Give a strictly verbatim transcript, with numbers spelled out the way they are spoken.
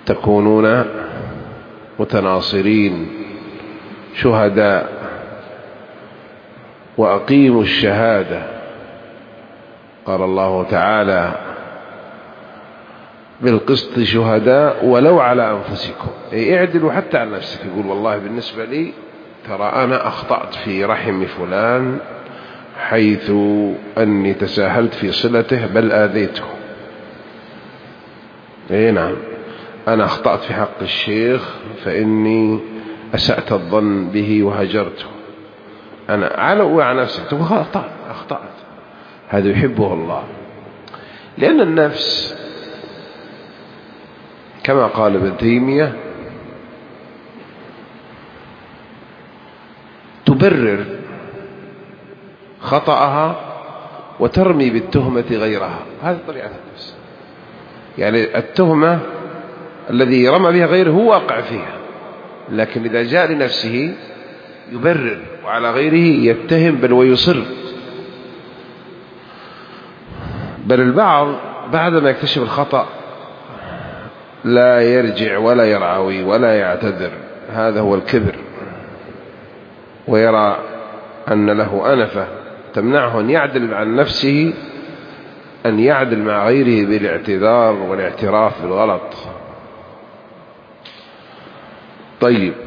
تكونون متناصرين شهداء، وأقيموا الشهادة. قال الله تعالى بالقسط شهداء ولو على أنفسكم، أي اعدلوا حتى عن نفسك. يقول والله بالنسبة لي ترى أنا أخطأت في رحم فلان حيث أني تساهلت في صلته بل آذيته. أي نعم، أنا أخطأت في حق الشيخ فإني أسأت الظن به وهجرته. أنا على على نفسك تقول أخطأت أخطأت هذا يحبه الله، لأن النفس كما قال ابن تيمية تبرر خطأها وترمي بالتهمة غيرها. هذه طبيعة النفس، يعني التهمة الذي رمى بها غيره هو واقع فيها، لكن إذا جاء لنفسه يبرر وعلى غيره يتهم بل ويصر. بل البعض بعدما يكتشف الخطأ لا يرجع ولا يرعوي ولا يعتذر، هذا هو الكبر، ويرى أن له أنفة تمنعه أن يعدل عن نفسه، أن يعدل مع غيره بالاعتذار والاعتراف بالغلط. طيب،